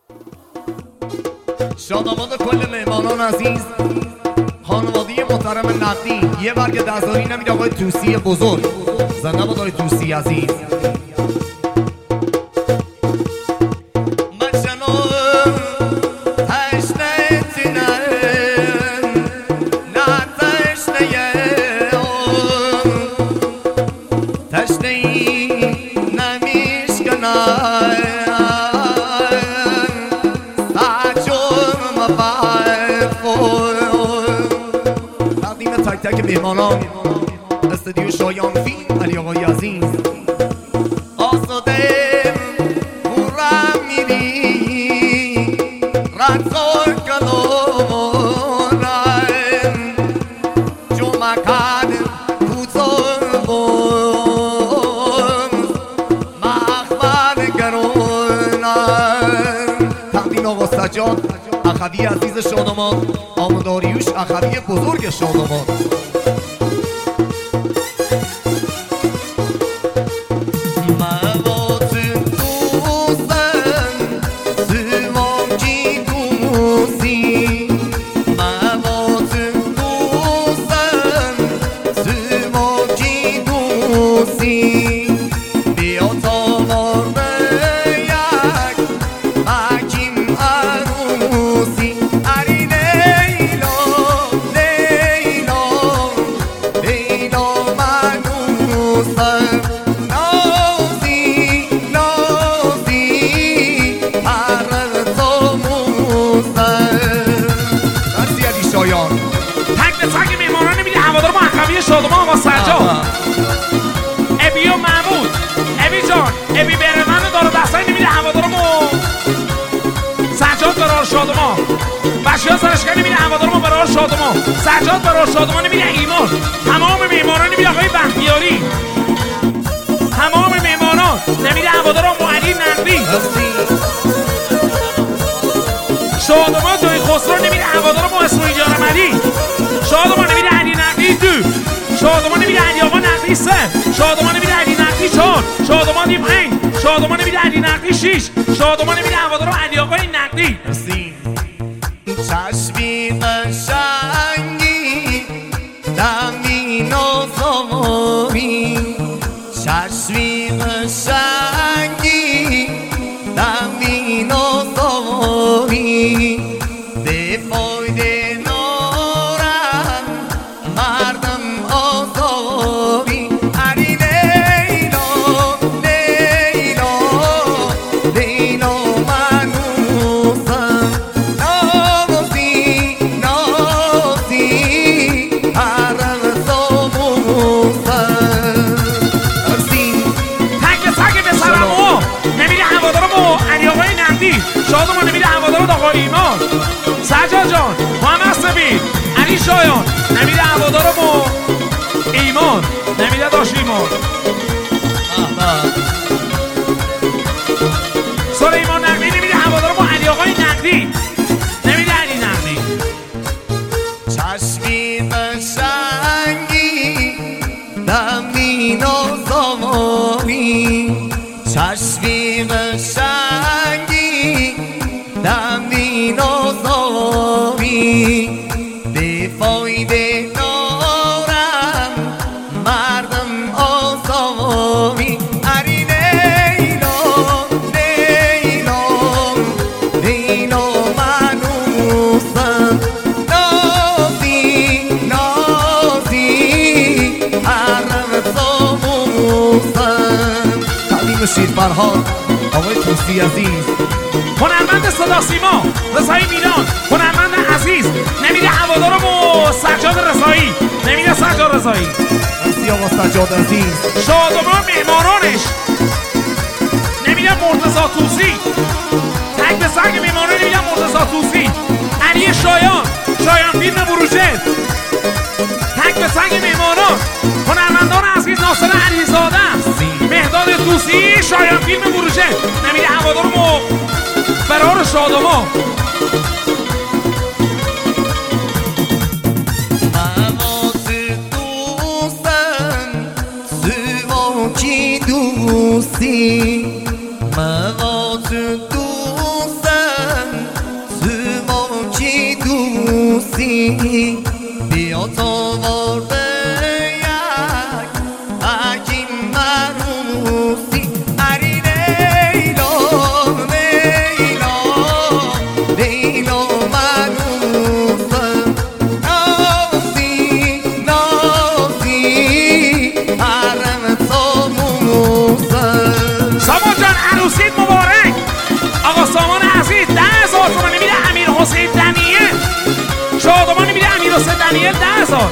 شادآباد کل مهمانان عزیز، خانواده محترم نقدی، یه برگ دستاری نمیده آقای توسی بزرگ. زنده باد آقای توسی عزیز. تک تک مهمانان استودیو شایان فیلم علی آقای عزیز. آساده بورم میری رقصار کلونم جمعکد کوزار بون مخبر گرونم. تقدیم آقا سجاد اخوی عزیز شادآباد، آمداریوش اخوی بزرگ شادآباد. شادمان و سجاد ابی و محمود ابی جان ابی برمن داره دستایی نمیده هوادارم و سجاد برار شادمان بشی ها سرشکن نمیده هوادارم و برار شادمان سجاد برار شادمان نمیده ایمان. تمام میمانان نمیده آقای بختیاری، تمام میمانان نمیده هوادارم و علی نقدی شادمان دوی خسرو نمیده هوادارم و اسماعیل جارمدی شادمان نمیده علی نقدی دو شادمان نمیده علی آقا نقدی 3 شادمان نمیده علی نقدی 4 شادمان نمیده 5 شادمان نمیده علی نقدی 6 شادمان نمیده هوادارم علی آقای نقدی. چشمی قشنگی دمی نازامی چشمی قشنگی دمی نازامی به فایده نارم مردم آزامی علی لیلا لیلا لیلا منوسم نازی نازی حرم ساموسم. تک سگ به سلامو نمیده هوادارم و علی آقای نقدی شادمان نمیده هوادارم آقای ایمان سجاد جان محمد سبیل علی شایان نمیده هوادارم و ایمان نمیده داشت ایمان سلیمان نقدی نمیده هوادارم و علی آقای نقدی نمیده علی نقدی. چشمی قشنگی دمی نازامی چشمی قشنگی دمی نازامی به فایده نارم مردم آزامی علی لیلا لیلا لیلا منوسم نازی نازی حرم ساموسم. تعلیم شیر فرهاد آقای توسی عزیز، هنرمند صدا سیما رضایی میلان هنرمند عزیز نمیده هوادارم و سجاد رضایی نمیده سجاد رضایی مرسی آقا سجاد عزیز. شادمان مهمانانش نمیده مرتضی توسی تک به سگ مهمانان نمیده مرتضی توسی علی شایان شایان فیلم بروژه تک به سگ مهمانان هنرمندان عزیز ناصر علیزاده مهداد توسی شایان فیلم بروژه نمیده هوادارم و برار شادمان. دوستی مواد دوستم عروسی بیا تا وارده یک حکیم عروسی اری لیلا لیلا لیلا منوسم نازی نازی حرم ساموسم سامان جان عروسیت مبارک آقا سامان عزیز 10,000 تومن میده امیر حسین دنیل شادمان میده امیر حسین دنیل 10,000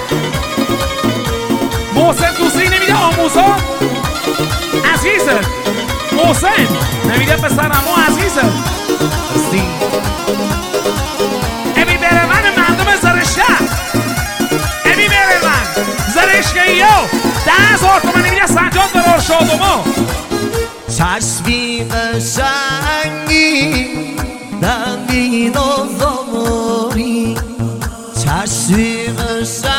محسن توسی نمیده آموزا عزیزه محسن نمیده پسرمو عزیزه امی بره من مردم زرشه امی بره من زرشگه ایو 10,000 تومن میده سنجاد برار شادمان چشمی قشنگی دمی نازاری چشمی قشنگی